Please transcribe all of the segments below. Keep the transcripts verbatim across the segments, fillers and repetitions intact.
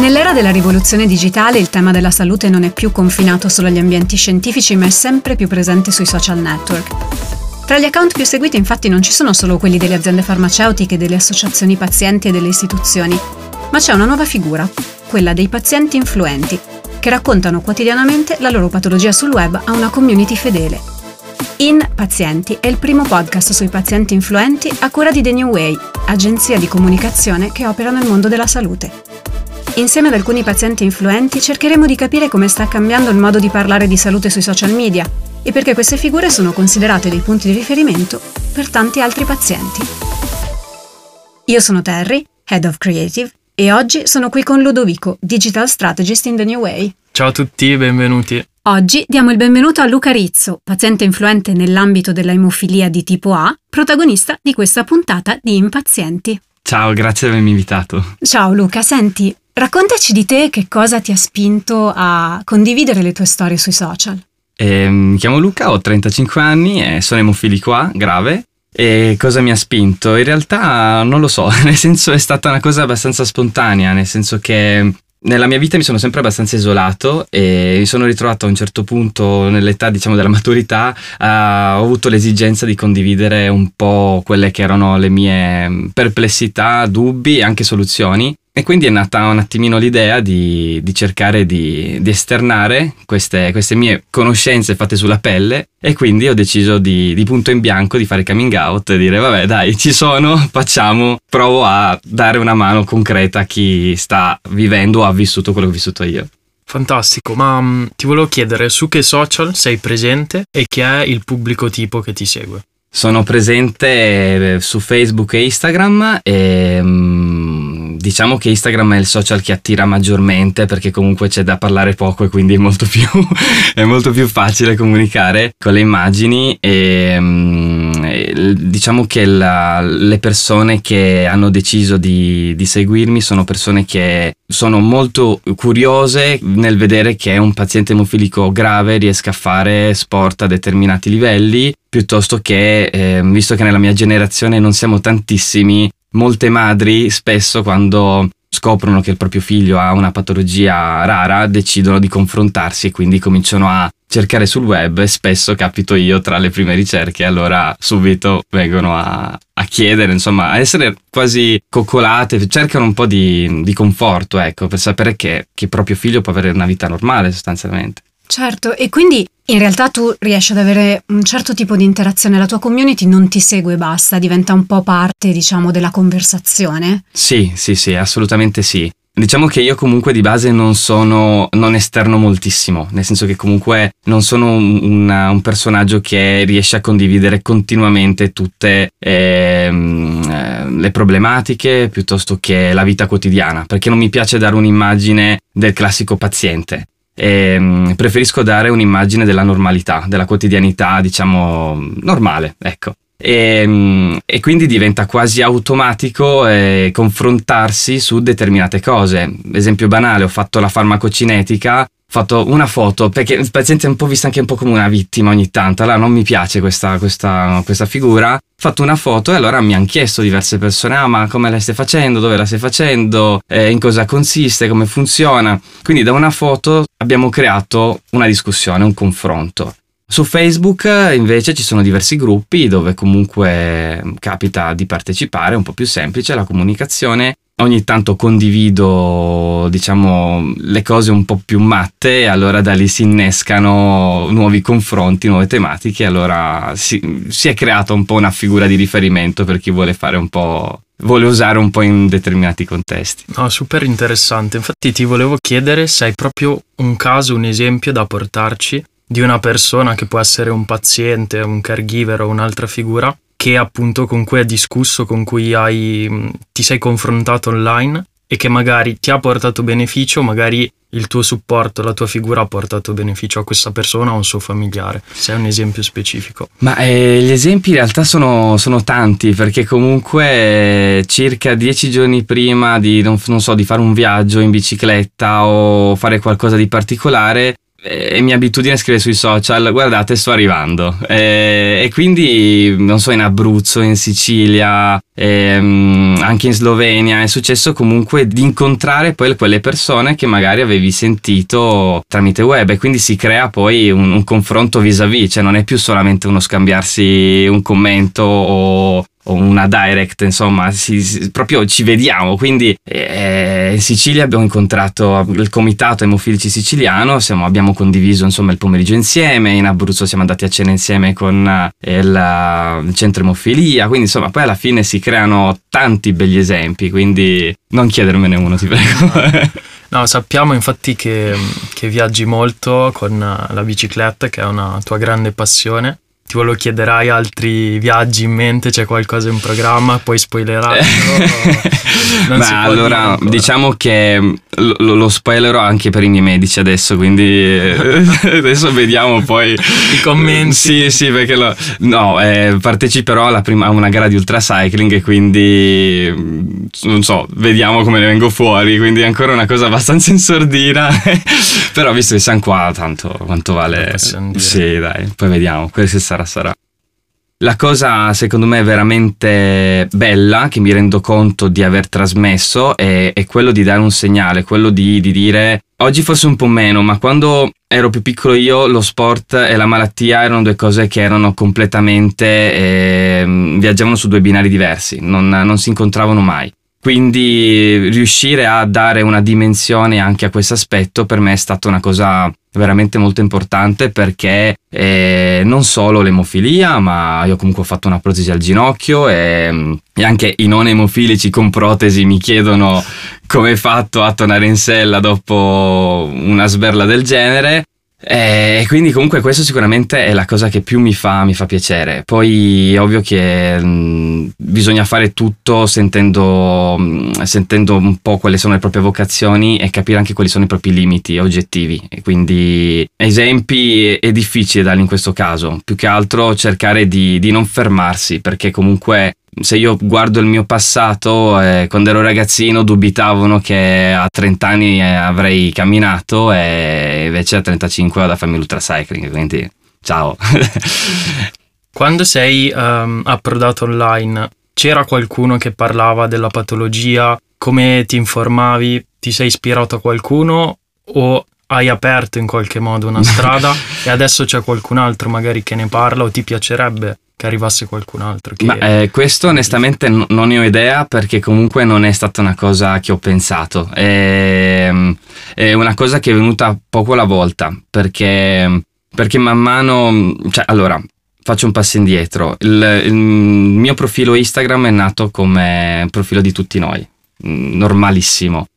Nell'era della rivoluzione digitale il tema della salute non è più confinato solo agli ambienti scientifici, ma è sempre più presente sui social network. Tra gli account più seguiti infatti non ci sono solo quelli delle aziende farmaceutiche, delle associazioni pazienti e delle istituzioni, ma c'è una nuova figura, quella dei pazienti influenti, che raccontano quotidianamente la loro patologia sul web a una community fedele. In Pazienti è il primo podcast sui pazienti influenti a cura di The New Way, agenzia di comunicazione che opera nel mondo della salute. Insieme ad alcuni pazienti influenti cercheremo di capire come sta cambiando il modo di parlare di salute sui social media e perché queste figure sono considerate dei punti di riferimento per tanti altri pazienti. Io sono Terry, Head of Creative, e oggi sono qui con Ludovico, Digital Strategist in The New Way. Ciao a tutti, benvenuti. Oggi diamo il benvenuto a Luca Rizzo, paziente influente nell'ambito della emofilia di tipo A, protagonista di questa puntata di Impazienti. Ciao, grazie di avermi invitato. Ciao Luca, senti, raccontaci di te che cosa ti ha spinto a condividere le tue storie sui social. Eh, mi chiamo Luca, ho trentacinque anni e sono emofilico A, grave. E cosa mi ha spinto? In realtà non lo so, nel senso è stata una cosa abbastanza spontanea, nel senso che nella mia vita mi sono sempre abbastanza isolato e mi sono ritrovato a un certo punto nell'età, diciamo, della maturità, uh, ho avuto l'esigenza di condividere un po' quelle che erano le mie perplessità, dubbi e anche soluzioni. E quindi è nata un attimino l'idea di, di cercare di, di esternare queste, queste mie conoscenze fatte sulla pelle, e quindi ho deciso di, di punto in bianco di fare coming out e dire vabbè dai, ci sono, facciamo, provo a dare una mano concreta a chi sta vivendo o ha vissuto quello che ho vissuto io. Fantastico, ma um, ti volevo chiedere su che social sei presente e chi è il pubblico tipo che ti segue? Sono presente su Facebook e Instagram e um, diciamo che Instagram è il social che attira maggiormente perché comunque c'è da parlare poco e quindi è molto più, è molto più facile comunicare con le immagini e um, diciamo che la, le persone che hanno deciso di, di seguirmi sono persone che sono molto curiose nel vedere che un paziente emofilico grave riesca a fare sport a determinati livelli, piuttosto che, eh, visto che nella mia generazione non siamo tantissimi, molte madri spesso quando scoprono che il proprio figlio ha una patologia rara decidono di confrontarsi e quindi cominciano a cercare sul web, e spesso capito io tra le prime ricerche, allora subito vengono a, a chiedere, insomma, a essere quasi coccolate, cercano un po' di, di conforto, ecco, per sapere che, che il proprio figlio può avere una vita normale sostanzialmente. Certo, e quindi in realtà tu riesci ad avere un certo tipo di interazione, la tua community non ti segue e basta, diventa un po' parte, diciamo, della conversazione? Sì, sì, sì, assolutamente sì. Diciamo che io comunque di base non sono, non esterno moltissimo, nel senso che comunque non sono un, una, un personaggio che riesce a condividere continuamente tutte ehm, le problematiche piuttosto che la vita quotidiana, perché non mi piace dare un'immagine del classico paziente. E preferisco dare un'immagine della normalità, della quotidianità, diciamo, normale, ecco. E, e quindi diventa quasi automatico eh, confrontarsi su determinate cose. Esempio banale, ho fatto la farmacocinetica, ho fatto una foto perché il paziente è un po' visto anche un po' come una vittima ogni tanto, allora non mi piace questa, questa, questa figura. Ho fatto una foto e allora mi hanno chiesto diverse persone: ah, ma come la stai facendo, dove la stai facendo, eh, in cosa consiste, come funziona. Quindi da una foto abbiamo creato una discussione, un confronto. Su Facebook invece ci sono diversi gruppi dove comunque capita di partecipare, è un po' più semplice la comunicazione. Ogni tanto condivido, diciamo, le cose un po' più matte e allora da lì si innescano nuovi confronti, nuove tematiche, e allora si, si è creata un po' una figura di riferimento per chi vuole fare un po', vuole usare un po' in determinati contesti. No, super interessante. Infatti ti volevo chiedere se hai proprio un caso, un esempio da portarci di una persona che può essere un paziente, un caregiver o un'altra figura che appunto con cui hai discusso, con cui hai, ti sei confrontato online e che magari ti ha portato beneficio, magari il tuo supporto, la tua figura ha portato beneficio a questa persona o a un suo familiare. Se è un esempio specifico. Ma eh, gli esempi in realtà sono, sono tanti, perché comunque eh, circa dieci giorni prima di, non, non so, di fare un viaggio in bicicletta o fare qualcosa di particolare, è mia abitudine scrivere sui social, guardate sto arrivando, e, e quindi non so, in Abruzzo, in Sicilia, e, anche in Slovenia è successo comunque di incontrare poi quelle persone che magari avevi sentito tramite web, e quindi si crea poi un, un confronto vis-à-vis, cioè non è più solamente uno scambiarsi un commento o o una direct, insomma, si, si, proprio ci vediamo. Quindi eh, in Sicilia abbiamo incontrato il comitato emofilici siciliano, siamo, abbiamo condiviso insomma il pomeriggio insieme, in Abruzzo siamo andati a cena insieme con eh, il, il centro emofilia, quindi insomma poi alla fine si creano tanti begli esempi, quindi non chiedermene uno, ti prego. No, no, sappiamo infatti che, che viaggi molto con la bicicletta, che è una tua grande passione. Ti volevo chiedere, hai altri viaggi in mente? C'è qualcosa in programma? Puoi spoilerare? Beh, allora diciamo che lo, lo spoilerò anche per i miei medici adesso, quindi adesso vediamo poi i commenti. Sì, sì, perché lo, no, eh, parteciperò alla prima, a una gara di ultracycling e quindi non so, vediamo come ne vengo fuori, quindi è ancora una cosa abbastanza in sordina, però visto che siamo qua, tanto quanto vale. Sì, dai, poi vediamo, quel che sarà sarà. La cosa secondo me veramente bella che mi rendo conto di aver trasmesso è, è quello di dare un segnale, quello di, di dire oggi forse un po' meno, ma quando ero più piccolo io lo sport e la malattia erano due cose che erano completamente eh, viaggiavano su due binari diversi, non, non si incontravano mai. Quindi riuscire a dare una dimensione anche a questo aspetto per me è stata una cosa veramente molto importante, perché eh, non solo l'emofilia, ma io comunque ho fatto una protesi al ginocchio e, e anche i non emofilici con protesi mi chiedono come hai fatto a tornare in sella dopo una sberla del genere. E quindi comunque questo sicuramente è la cosa che più mi fa, mi fa piacere. Poi è ovvio che mh, bisogna fare tutto sentendo, mh, sentendo un po' quali sono le proprie vocazioni e capire anche quali sono i propri limiti oggettivi, e quindi esempi è difficile darli in questo caso, più che altro cercare di, di non fermarsi, perché comunque se io guardo il mio passato, eh, quando ero ragazzino dubitavano che a trenta anni eh, avrei camminato, e invece a trentacinque vado a farmi l'ultracycling, quindi ciao. Quando sei um, approdato online, c'era qualcuno che parlava della patologia? Come ti informavi? Ti sei ispirato a qualcuno o hai aperto in qualche modo una strada e adesso c'è qualcun altro magari che ne parla, o ti piacerebbe che arrivasse qualcun altro? Che... Ma eh, questo onestamente n- non ne ho idea, perché comunque non è stata una cosa che ho pensato, è, è una cosa che è venuta poco alla volta, perché, perché man mano, cioè allora faccio un passo indietro, il, il mio profilo Instagram è nato come profilo di tutti noi, normalissimo,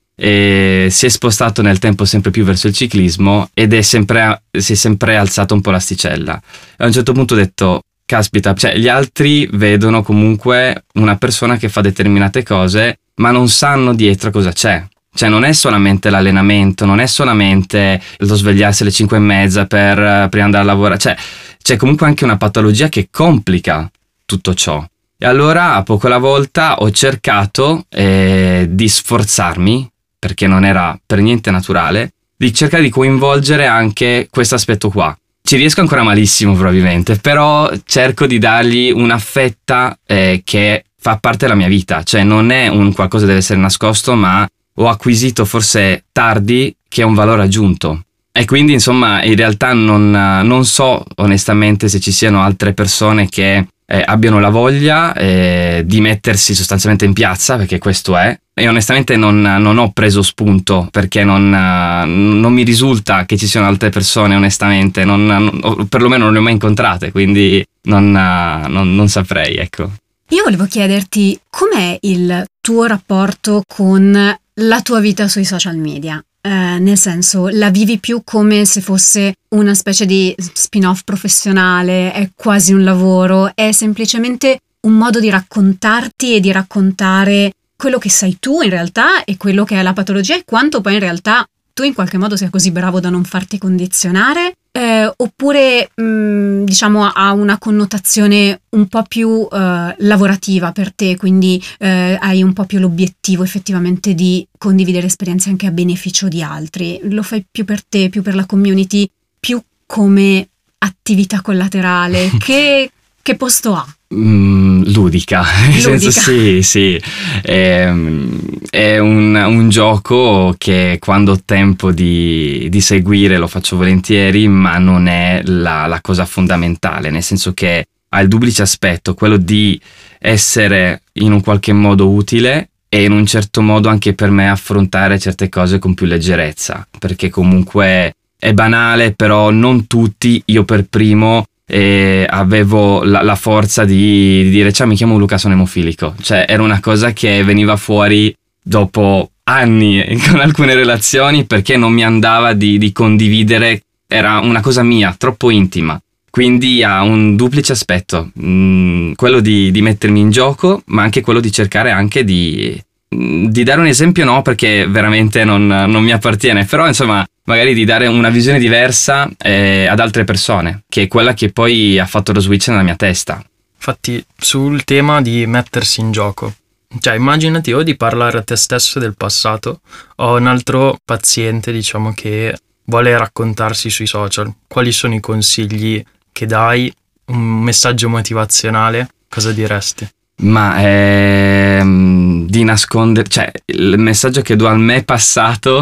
e si è spostato nel tempo sempre più verso il ciclismo ed è sempre, si è sempre alzato un po' l'asticella, e a un certo punto ho detto caspita, cioè gli altri vedono comunque una persona che fa determinate cose, ma non sanno dietro cosa c'è. Cioè non è solamente l'allenamento, non è solamente lo svegliarsi alle cinque e mezza per prima di andare a lavorare, cioè c'è comunque anche una patologia che complica tutto ciò. E allora a poco alla volta ho cercato eh, di sforzarmi, perché non era per niente naturale, di cercare di coinvolgere anche questo aspetto qua. Ci riesco ancora malissimo probabilmente, però cerco di dargli una fetta eh, che fa parte della mia vita, cioè non è un qualcosa che deve essere nascosto, ma ho acquisito forse tardi che è un valore aggiunto. E quindi insomma in realtà non, non so onestamente se ci siano altre persone che eh, abbiano la voglia eh, di mettersi sostanzialmente in piazza, perché questo è. E onestamente non, non ho preso spunto, perché non, non mi risulta che ci siano altre persone, onestamente, non, non, perlomeno non le ho mai incontrate, quindi non, non, non saprei, ecco. Io volevo chiederti com'è il tuo rapporto con la tua vita sui social media, eh, nel senso, la vivi più come se fosse una specie di spin-off professionale, è quasi un lavoro, è semplicemente un modo di raccontarti e di raccontare quello che sei tu in realtà e quello che è la patologia, e quanto poi in realtà tu in qualche modo sia così bravo da non farti condizionare, eh, oppure mh, diciamo ha una connotazione un po' più eh, lavorativa per te, quindi eh, hai un po' più l'obiettivo effettivamente di condividere esperienze anche a beneficio di altri. Lo fai più per te, più per la community? più come attività collaterale? Che, che posto ha? Mm, ludica, nel senso sì, sì, è, è un, un gioco che quando ho tempo di, di seguire lo faccio volentieri, ma non è la, la cosa fondamentale, nel senso che ha il duplice aspetto, quello di essere in un qualche modo utile e in un certo modo anche per me affrontare certe cose con più leggerezza, perché comunque è banale, però non tutti, io per primo, e avevo la, la forza di, di dire ciao, mi chiamo Luca, sono emofilico. Cioè era una cosa che veniva fuori dopo anni con alcune relazioni, perché non mi andava di, di condividere, era una cosa mia, troppo intima. Quindi ha un duplice aspetto, mh, quello di, di mettermi in gioco, ma anche quello di cercare anche di, di dare un esempio, no, perché veramente non, non mi appartiene, però insomma magari di dare una visione diversa eh, ad altre persone, che è quella che poi ha fatto lo switch nella mia testa. Infatti sul tema di mettersi in gioco, cioè immaginati o di parlare a te stesso del passato o un altro paziente, diciamo, che vuole raccontarsi sui social. Quali sono i consigli che dai? Un messaggio motivazionale, cosa diresti? Ma ehm, di nascondere, cioè il messaggio che do al me passato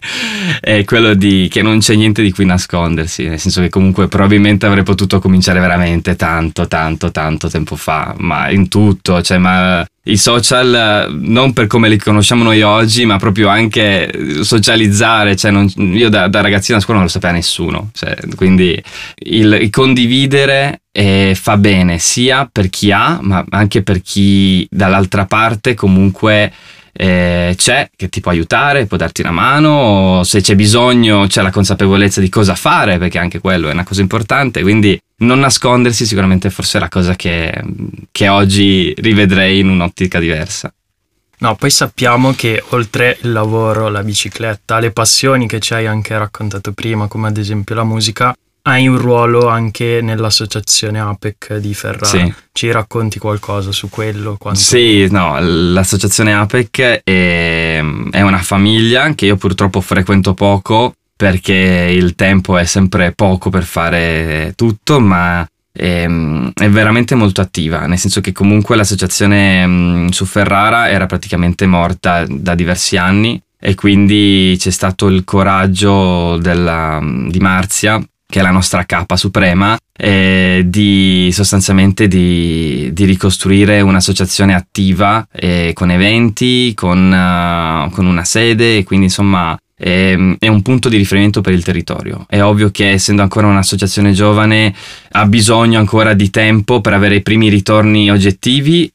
è quello di che non c'è niente di cui nascondersi, nel senso che comunque probabilmente avrei potuto cominciare veramente tanto tanto tanto tempo fa, ma in tutto, cioè ma i social non per come li conosciamo noi oggi, ma proprio anche socializzare, cioè non, io da, da ragazzino a scuola non lo sapeva nessuno, cioè, quindi il, il condividere eh, fa bene sia per chi ha, ma anche per chi dall'altra parte comunque eh, c'è, che ti può aiutare, può darti una mano, o se c'è bisogno c'è la consapevolezza di cosa fare, perché anche quello è una cosa importante, quindi non nascondersi sicuramente forse è la cosa che, che oggi rivedrei in un'ottica diversa. No, poi sappiamo che oltre il lavoro, la bicicletta, le passioni che ci hai anche raccontato prima, come ad esempio la musica, hai un ruolo anche nell'associazione A P E C di Ferrara. Sì. Ci racconti qualcosa su quello? Quanto... Sì, no, l'associazione A P E C è, è una famiglia che io purtroppo frequento poco, perché il tempo è sempre poco per fare tutto, ma è, è veramente molto attiva, nel senso che comunque l'associazione mh, su Ferrara era praticamente morta da diversi anni, e quindi c'è stato il coraggio della, di Marzia, che è la nostra capa suprema, eh, di sostanzialmente di, di ricostruire un'associazione attiva eh, con eventi, con, uh, con una sede, e quindi insomma è, è un punto di riferimento per il territorio. È ovvio che essendo ancora un'associazione giovane ha bisogno ancora di tempo per avere i primi ritorni oggettivi,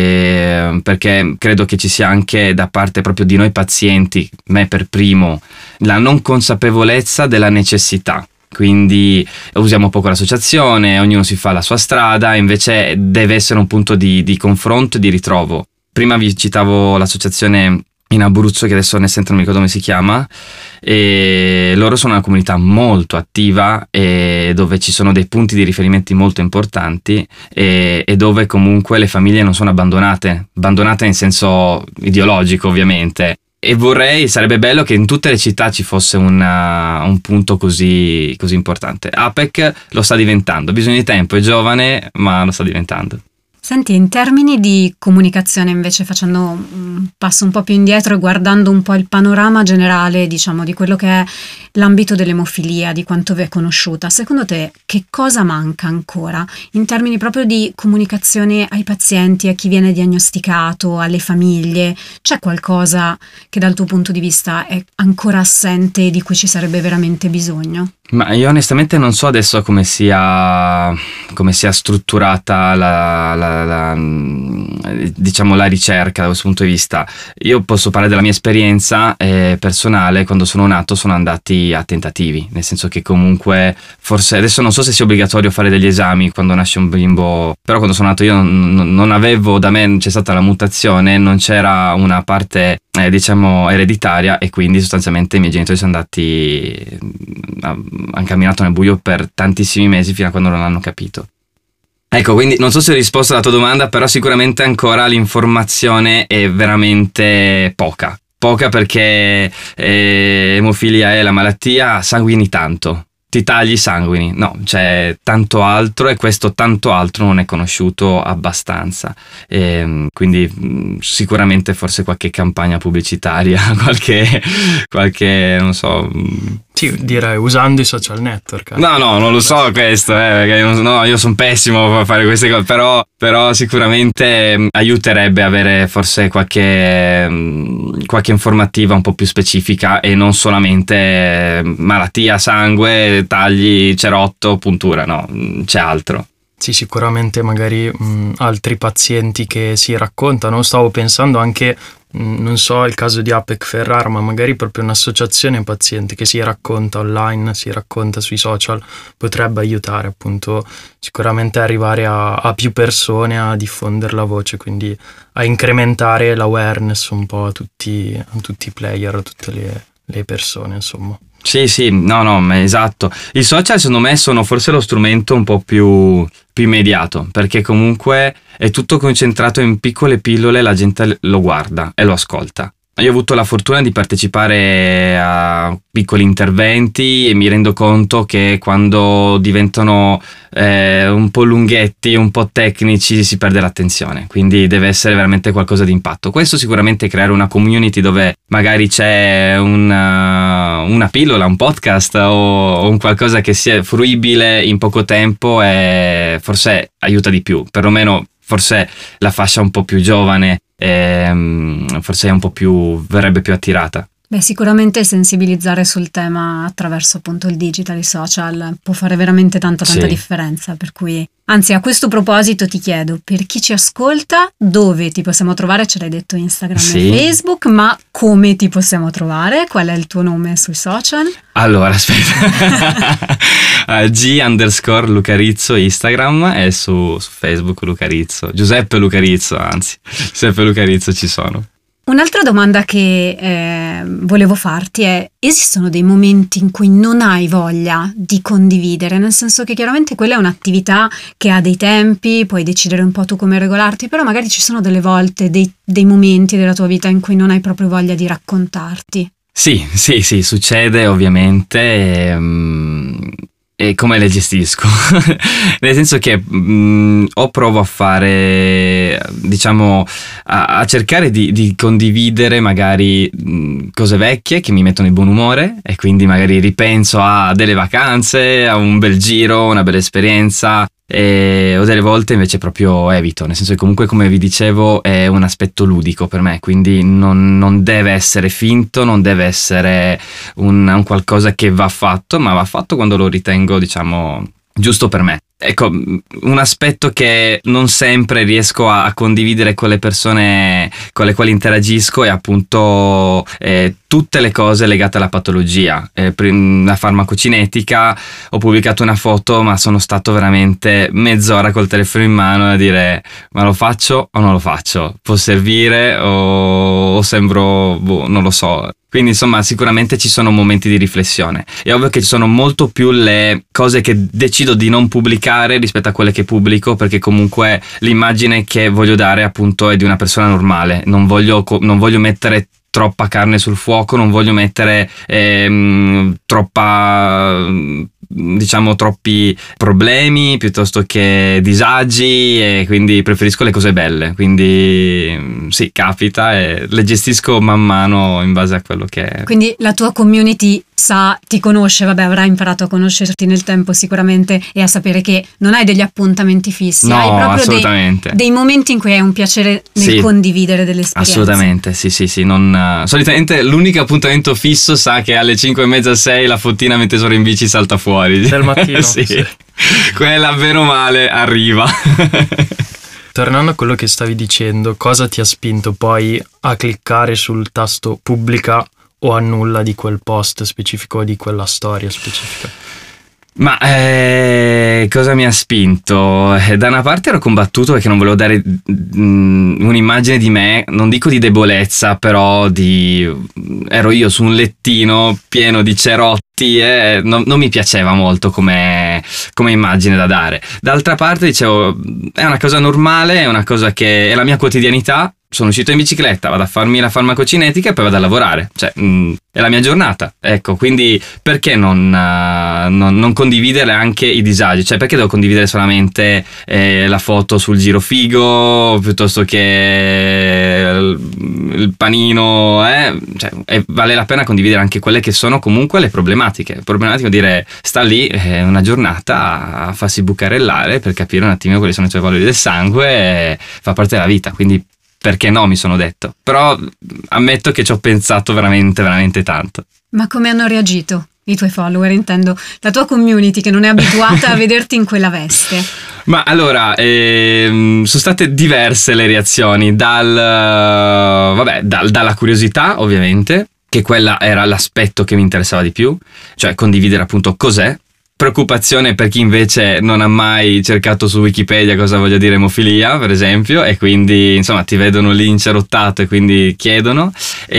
e perché credo che ci sia anche da parte proprio di noi pazienti, me per primo, la non consapevolezza della necessità. Quindi usiamo poco l'associazione, ognuno si fa la sua strada, invece deve essere un punto di, di confronto e di ritrovo. Prima vi citavo l'associazione in Abruzzo, che adesso onestamente non mi ricordo come si chiama, e loro sono una comunità molto attiva, e dove ci sono dei punti di riferimento molto importanti, e, e dove comunque le famiglie non sono abbandonate, abbandonate in senso ideologico ovviamente. E vorrei, sarebbe bello che in tutte le città ci fosse una, un punto così, così importante. A P E C lo sta diventando, ha bisogno di tempo, è giovane, ma lo sta diventando. Senti, in termini di comunicazione invece, facendo un passo un po' più indietro e guardando un po' il panorama generale, diciamo, di quello che è l'ambito dell'emofilia, di quanto vi è conosciuta, secondo te che cosa manca ancora in termini proprio di comunicazione ai pazienti, a chi viene diagnosticato, alle famiglie? C'è qualcosa che dal tuo punto di vista è ancora assente e di cui ci sarebbe veramente bisogno? Ma io onestamente non so adesso come sia, come sia strutturata la, la, la, diciamo la ricerca da questo punto di vista. Io posso parlare della mia esperienza eh, personale. Quando sono nato sono andati a tentativi, nel senso che comunque forse adesso non so se sia obbligatorio fare degli esami quando nasce un bimbo, però quando sono nato io non, non avevo, da me c'è stata la mutazione, non c'era una parte eh, diciamo ereditaria, e quindi sostanzialmente i miei genitori sono andati a, hanno camminato nel buio per tantissimi mesi fino a quando non l'hanno capito. Ecco, quindi non so se ho risposto alla tua domanda, però sicuramente ancora l'informazione è veramente poca. Poca perché eh, emofilia è la malattia, sanguini tanto. ti tagli i sanguini. No, c'è tanto altro e questo tanto altro non è conosciuto abbastanza. E quindi mh, sicuramente forse qualche campagna pubblicitaria, qualche, qualche non so... Mh, sì, direi usando i social network. Eh. No, no, non lo so questo, eh, perché io, no, io sono pessimo a fare queste cose, però, però sicuramente mh, aiuterebbe avere forse qualche, mh, qualche informativa un po' più specifica e non solamente mh, malattia, sangue, tagli, cerotto, puntura, no, mh, c'è altro. Sì, sicuramente magari mh, altri pazienti che si raccontano. Stavo pensando anche, mh, non so, il caso di Apec Ferrar, ma magari proprio un'associazione pazienti che si racconta online, si racconta sui social, potrebbe aiutare appunto sicuramente arrivare a, a più persone, a diffondere la voce, quindi a incrementare l'awareness un po' a tutti, a tutti i player, a tutte le, le persone, insomma. Sì, sì, no, no, esatto. I social secondo me sono forse lo strumento un po' più, più immediato, perché comunque è tutto concentrato in piccole pillole, la gente lo guarda e lo ascolta. Io ho avuto la fortuna di partecipare a piccoli interventi e mi rendo conto che quando diventano eh, un po' lunghetti, un po' tecnici, si perde l'attenzione, quindi deve essere veramente qualcosa di impatto. Questo sicuramente creare una community dove magari c'è una, una pillola, un podcast o, o un qualcosa che sia fruibile in poco tempo e forse aiuta di più, perlomeno forse la fascia un po' più giovane ehm, forse è un po' più, verrebbe più attirata. Beh, sicuramente sensibilizzare sul tema attraverso appunto il digital, i social, può fare veramente tanta tanta Sì. differenza, per cui, anzi, a questo proposito ti chiedo, per chi ci ascolta, dove ti possiamo trovare? Ce l'hai detto, Instagram Sì. e Facebook, ma come ti possiamo trovare? Qual è il tuo nome sui social? Allora, aspetta. Uh, G underscore Lucarizzo Instagram e su, su Facebook Lucarizzo. Giuseppe Lucarizzo, anzi. Giuseppe Lucarizzo ci sono. Un'altra domanda che eh, volevo farti è: esistono dei momenti in cui non hai voglia di condividere? Nel senso che chiaramente quella è un'attività che ha dei tempi, puoi decidere un po' tu come regolarti, però magari ci sono delle volte, dei, dei momenti della tua vita in cui non hai proprio voglia di raccontarti. Sì, sì, sì, succede ovviamente. Ehm... E come le gestisco? Nel senso che mh, o provo a fare, diciamo, a, a cercare di, di condividere magari mh, cose vecchie che mi mettono di buon umore e quindi magari ripenso a delle vacanze, a un bel giro, una bella esperienza. E, o delle volte invece proprio evito, nel senso che comunque, come vi dicevo, è un aspetto ludico per me, quindi non, non deve essere finto, non deve essere un, un qualcosa che va fatto, ma va fatto quando lo ritengo, diciamo, giusto per me. Ecco, un aspetto che non sempre riesco a, a condividere con le persone con le quali interagisco è appunto eh, tutte le cose legate alla patologia. Eh, la farmacocinetica, ho pubblicato una foto, ma sono stato veramente mezz'ora col telefono in mano a dire: ma lo faccio o non lo faccio? Può servire o, o sembro, boh, non lo so. Quindi insomma sicuramente ci sono momenti di riflessione. È ovvio che ci sono molto più le cose che decido di non pubblicare rispetto a quelle che pubblico, perché comunque l'immagine che voglio dare appunto è di una persona normale. Non voglio, non voglio mettere troppa carne sul fuoco, non voglio mettere ehm, troppa... diciamo troppi problemi piuttosto che disagi, e quindi preferisco le cose belle, quindi sì, capita e le gestisco man mano in base a quello che è. Quindi la tua community sa, ti conosce, vabbè, avrà imparato a conoscerti nel tempo sicuramente e a sapere che non hai degli appuntamenti fissi, no, hai proprio assolutamente dei, dei momenti in cui hai un piacere nel sì, condividere delle esperienze. Assolutamente, sì sì sì, non, solitamente l'unico appuntamento fisso sa che alle cinque e mezza sei la fottina mentre sono in bici salta fuori del mattino. sì. sì. Quella bene o male arriva. Tornando a quello che stavi dicendo, cosa ti ha spinto poi a cliccare sul tasto pubblica o annulla di quel post specifico o di quella storia specifica? Ma eh, cosa mi ha spinto? Eh, da una parte ero combattuto perché non volevo dare mh, un'immagine di me, non dico di debolezza, però di ero io su un lettino pieno di cerotti e non, non mi piaceva molto come, come immagine da dare. D'altra parte dicevo, è una cosa normale, è una cosa che è la mia quotidianità sono uscito in bicicletta, vado a farmi la farmacocinetica e poi vado a lavorare, cioè mh, è la mia giornata, ecco, quindi perché non, uh, non, non condividere anche i disagi, cioè perché devo condividere solamente eh, la foto sul giro figo piuttosto che il, il panino, eh? Cioè, eh, vale la pena condividere anche quelle che sono comunque le problematiche, problematiche vuol dire sta lì eh, una giornata a farsi bucarellare per capire un attimino quali sono i tuoi valori del sangue, e fa parte della vita, quindi perché no, mi sono detto. Però ammetto che ci ho pensato veramente, veramente tanto. Ma come hanno reagito i tuoi follower, intendo, la tua community che non è abituata a vederti in quella veste? Ma allora, ehm, sono state diverse le reazioni, dal, vabbè, dal, dalla curiosità ovviamente, che quella era l'aspetto che mi interessava di più, cioè condividere appunto cos'è. Preoccupazione per chi invece non ha mai cercato su Wikipedia cosa voglia dire emofilia, per esempio, e quindi insomma ti vedono lì incerottato e quindi chiedono,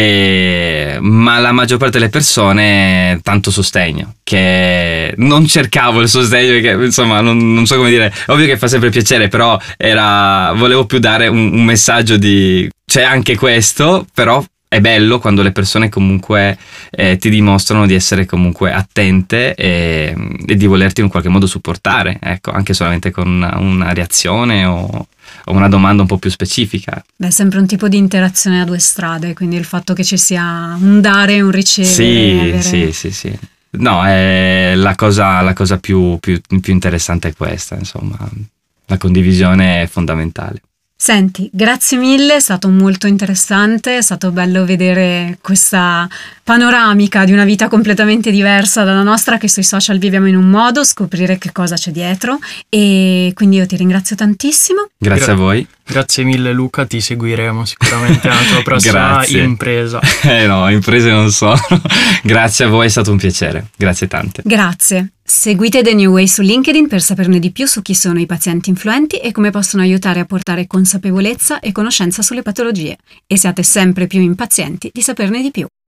e... ma la maggior parte delle persone tanto sostegno, che non cercavo il sostegno perché insomma non, non so come dire, ovvio che fa sempre piacere, però era volevo più dare un, un messaggio di c'è anche questo, però è bello quando le persone comunque eh, ti dimostrano di essere comunque attente e, e di volerti in qualche modo supportare, ecco, anche solamente con una, una reazione o, o una domanda un po' più specifica. Beh, è sempre un tipo di interazione a due strade, quindi il fatto che ci sia un dare e un ricevere. Sì, avere... sì, sì, sì. No, è la cosa, la cosa più, più, più interessante è questa, insomma, la condivisione è fondamentale. Senti, grazie mille, è stato molto interessante, è stato bello vedere questa panoramica di una vita completamente diversa dalla nostra, che sui social viviamo in un modo, scoprire che cosa c'è dietro, e quindi io ti ringrazio tantissimo. Grazie Gra- a voi. Grazie mille Luca, ti seguiremo sicuramente nella tua prossima impresa. Eh no, imprese non sono. Grazie a voi, è stato un piacere, grazie tante. Grazie. Seguite The New Way su LinkedIn per saperne di più su chi sono i pazienti influenti e come possono aiutare a portare consapevolezza e conoscenza sulle patologie. E siate sempre più impazienti di saperne di più.